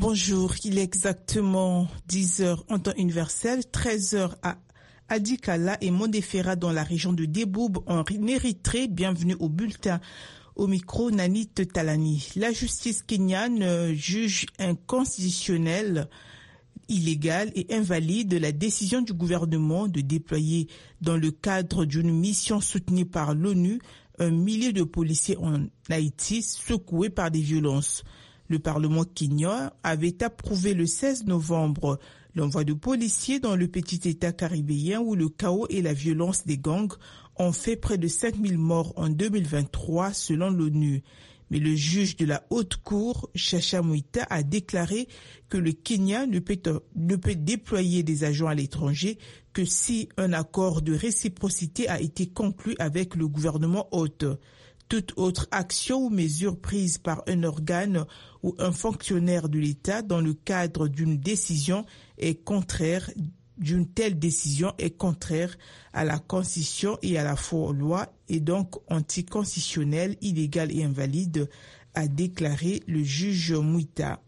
Bonjour, il est exactement 10h en temps universel, 13h à Adikala et Mondefera dans la région de Déboub en Érythrée. Bienvenue au bulletin. Au micro, Nanit Talani. La justice kenyane juge inconstitutionnelle, illégale et invalide la décision du gouvernement de déployer dans le cadre d'une mission soutenue par l'ONU un millier de policiers en Haïti secoués par des violences. Le Parlement kenyan avait approuvé le 16 novembre l'envoi de policiers dans le petit État caribéen où le chaos et la violence des gangs ont fait près de 5000 morts en 2023 selon l'ONU. Mais le juge de la Haute Cour, Chacha Mwita, a déclaré que le Kenya ne peut déployer des agents à l'étranger que si un accord de réciprocité a été conclu avec le gouvernement hôte. Toute autre action ou mesure prise par un organe ou un fonctionnaire de l'État dans le cadre d'une décision est contraire, d'une telle décision est contraire à la Constitution et à la loi et donc anticonstitutionnelle, illégale et invalide, a déclaré le juge Mwita.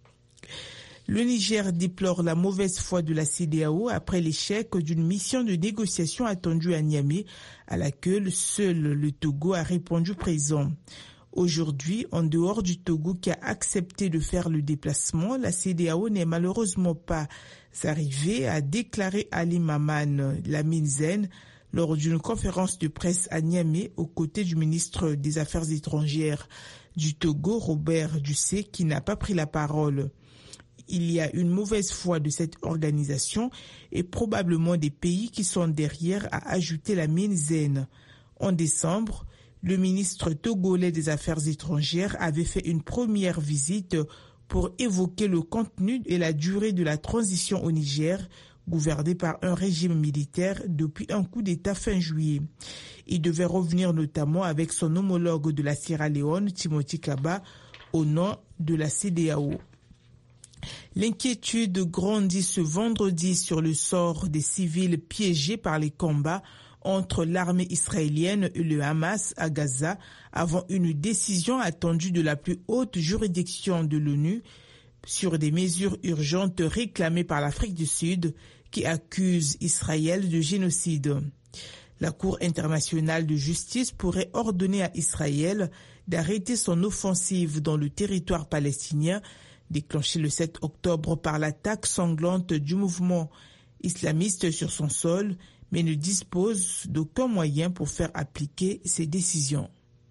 Le Niger déplore la mauvaise foi de la CEDEAO après l'échec d'une mission de négociation attendue à Niamey, à laquelle seul le Togo a répondu présent. Aujourd'hui, en dehors du Togo qui a accepté de faire le déplacement, la CEDEAO n'est malheureusement pas arrivée, a déclaré Ali Maman Lamine Zen lors d'une conférence de presse à Niamey aux côtés du ministre des Affaires étrangères du Togo, Robert Dussé, qui n'a pas pris la parole. Il y a une mauvaise foi de cette organisation et probablement des pays qui sont derrière, a ajouté Lamine Zen. En décembre, le ministre togolais des Affaires étrangères avait fait une première visite pour évoquer le contenu et la durée de la transition au Niger, gouverné par un régime militaire depuis un coup d'État fin juillet. Il devait revenir notamment avec son homologue de la Sierra Leone, Timothy Kaba, au nom de la CEDEAO. L'inquiétude grandit ce vendredi sur le sort des civils piégés par les combats entre l'armée israélienne et le Hamas à Gaza avant une décision attendue de la plus haute juridiction de l'ONU sur des mesures urgentes réclamées par l'Afrique du Sud qui accuse Israël de génocide. La Cour internationale de justice pourrait ordonner à Israël d'arrêter son offensive dans le territoire palestinien déclenchée le 7 octobre par l'attaque sanglante du mouvement islamiste sur son sol, mais ne dispose d'aucun moyen pour faire appliquer ses décisions.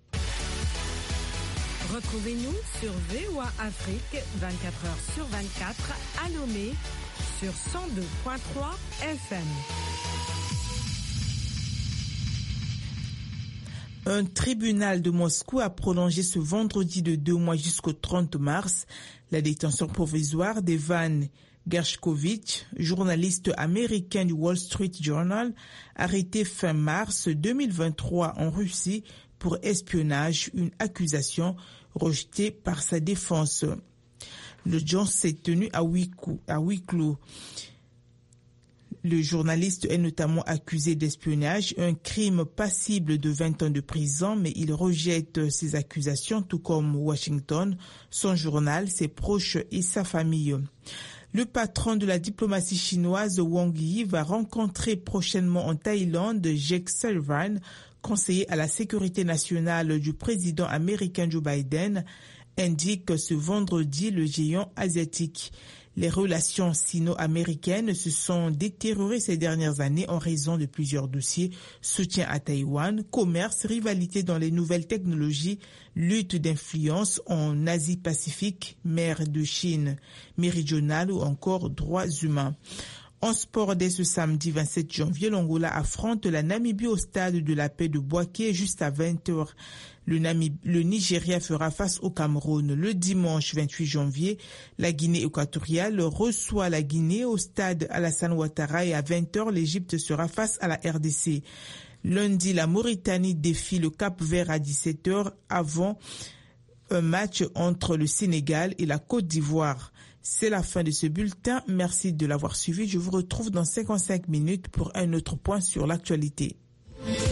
Retrouvez-nous sur VOA Afrique 24h/24 à Lomé sur 102.3 FM. Un tribunal de Moscou a prolongé ce vendredi de 2 mois jusqu'au 30 mars la détention provisoire d'Evan Gershkovich, journaliste américain du Wall Street Journal, arrêté fin mars 2023 en Russie pour espionnage, une accusation rejetée par sa défense. L'audience s'est tenue à huis clos. Le journaliste est notamment accusé d'espionnage, un crime passible de 20 ans de prison, mais il rejette ces accusations, tout comme Washington, son journal, ses proches et sa famille. Le patron de la diplomatie chinoise, Wang Yi, va rencontrer prochainement en Thaïlande Jake Sullivan, conseiller à la sécurité nationale du président américain Joe Biden, indique ce vendredi le géant asiatique. Les relations sino-américaines se sont détériorées ces dernières années en raison de plusieurs dossiers, soutien à Taïwan, commerce, rivalité dans les nouvelles technologies, lutte d'influence en Asie-Pacifique, mer de Chine méridionale ou encore droits humains. En sport, dès ce samedi 27 janvier, l'Angola affronte la Namibie au stade de la paix de Bouaké juste à 20h. Le Nigeria fera face au Cameroun. Le dimanche 28 janvier, la Guinée équatoriale reçoit la Guinée au stade Alassane Ouattara et à 20h, l'Égypte sera face à la RDC. Lundi, la Mauritanie défie le Cap-Vert à 17h avant un match entre le Sénégal et la Côte d'Ivoire. C'est la fin de ce bulletin. Merci de l'avoir suivi. Je vous retrouve dans 55 minutes pour un autre point sur l'actualité.